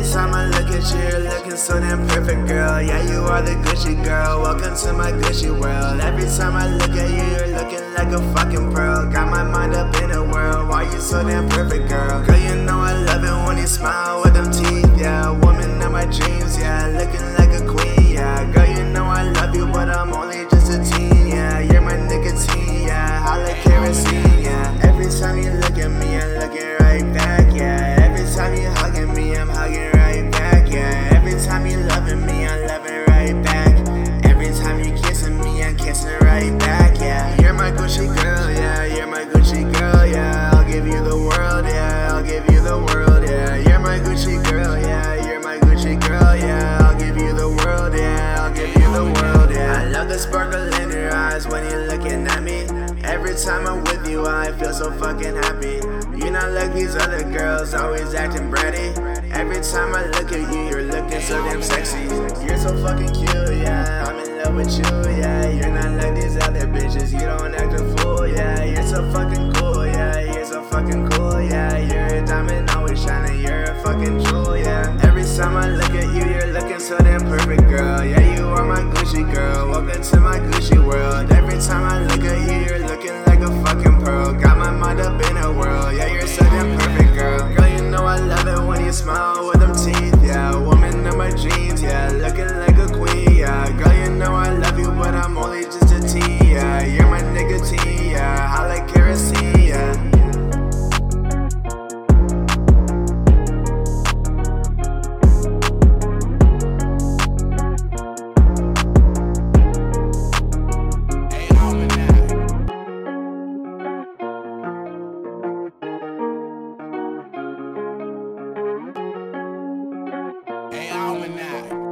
time I look at you, you're looking so damn perfect, girl. Yeah, you are the Gucci girl. Welcome to my Gucci world. Every time I look at you, you're looking like a fucking pearl. Got my mind up in a whirl. Why you so damn perfect, girl? Girl, you know I love it when you smile with them teeth, yeah. Woman of my dreams, yeah. Looking like a queen, yeah. Girl, you know I love you, but I'm only just a teen, yeah. You're my nicotine, yeah. I like kerosene, yeah. Every time you look at me, I'm looking right back, yeah. Every time you hugging me, I'm hugging right back, yeah. Every time you loving me, I'm loving right back. Every time you kissing me, I'm kissing right back, yeah. You're my Gucci girl, yeah. You're my Gucci girl, yeah. I'll give you the world, yeah. I'll give you the world, yeah. You're my Gucci girl, yeah. You're my Gucci girl, yeah. I'll give you the world, yeah. I'll give you the world, yeah. I love the sparkle in your eyes when you're looking at me. Every time I'm with you, I feel so fucking happy. You're not like these other girls, always acting bratty. Every time I look at you, you're looking so damn sexy. You're so fucking cute, yeah. I'm in love with you, yeah. You're not like these other bitches, you don't act a fool, yeah. You're so fucking cool, yeah. You're so fucking cool, yeah. You're a diamond, always shining, you're a fucking jewel, yeah. Every time I look at you, you're looking so damn perfect, girl. Yeah, you are my Gucci girl. Welcome to my Gucci world. Every time I look at you, you're looking like a fucking pearl. Got my mind up in a whirl. Yeah, you're so damn perfect, girl. Girl, you know I love it when you smile with them teeth, yeah. Woman of my dreams, yeah. Looking like a queen, yeah. Girl, you know I love you, but I'm only just a teen, yeah. You're my nicotine, yeah. I like kerosene, yeah. Hey, Almanac.